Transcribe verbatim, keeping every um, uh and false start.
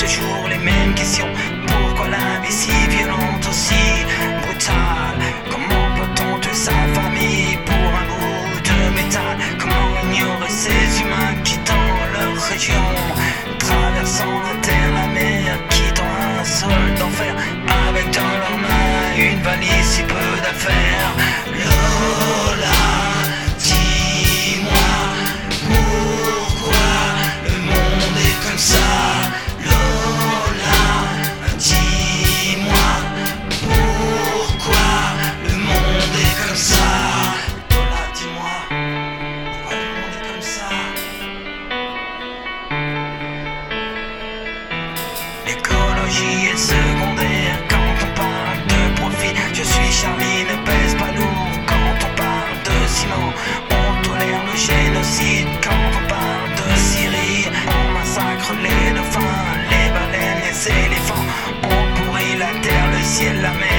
toujours les mêmes questions. Pourquoi la vie si violente, aussi brutale? Comment peut-on tuer sa famille pour un bout de métal? Comment ignorer ces humains quittant leur région, traversant la terre, la mer, quittant un sol d'enfer, avec dans leurs mains une valise si peu d'affaires? Lola, dis-moi pourquoi le monde est comme ça. Lola, dis-moi pourquoi le monde est comme ça. Lola, dis-moi pourquoi le monde est comme ça. L'écologie est secondaire quand on parle de profit. Je suis Charlie, ne pèse pas lourd quand on parle de ciment. On tolère le génocide quand on parle de Syrie. On massacre les dauphins, les baleines, les éléphants. On pourrit la terre, le ciel, la mer.